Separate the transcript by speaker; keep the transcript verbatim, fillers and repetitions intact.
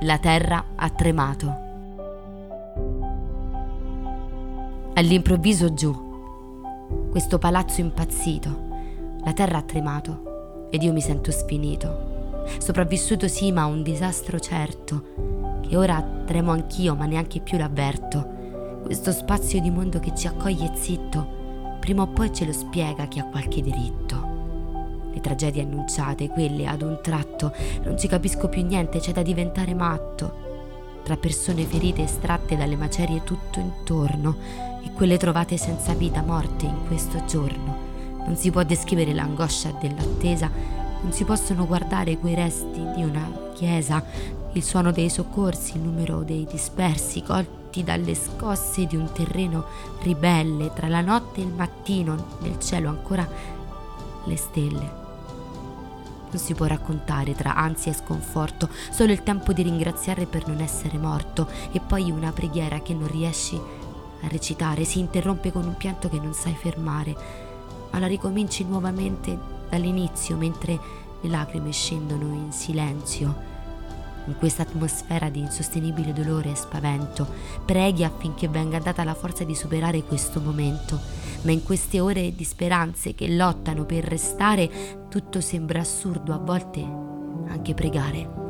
Speaker 1: La terra ha tremato. All'improvviso giù, questo palazzo impazzito, la terra ha tremato ed io mi sento sfinito. Sopravvissuto sì, ma a un disastro certo, che ora tremo anch'io, ma neanche più l'avverto. Questo spazio di mondo che ci accoglie zitto, prima o poi ce lo spiega chi ha qualche diritto. Le tragedie annunciate, quelle ad un tratto, non ci capisco più niente, c'è da diventare matto. Tra persone ferite estratte dalle macerie tutto intorno e quelle trovate senza vita, morte in questo giorno. Non si può descrivere l'angoscia dell'attesa, non si possono guardare quei resti di una chiesa, il suono dei soccorsi, il numero dei dispersi, colti dalle scosse di un terreno ribelle, tra la notte e il mattino, nel cielo ancora le stelle. Non si può raccontare tra ansia e sconforto, solo il tempo di ringraziare per non essere morto e poi una preghiera che non riesci a recitare, si interrompe con un pianto che non sai fermare, ma la ricominci nuovamente dall'inizio mentre le lacrime scendono in silenzio. In questa atmosfera di insostenibile dolore e spavento, preghi affinché venga data la forza di superare questo momento, ma in queste ore di speranze che lottano per restare, tutto sembra assurdo, a volte anche pregare.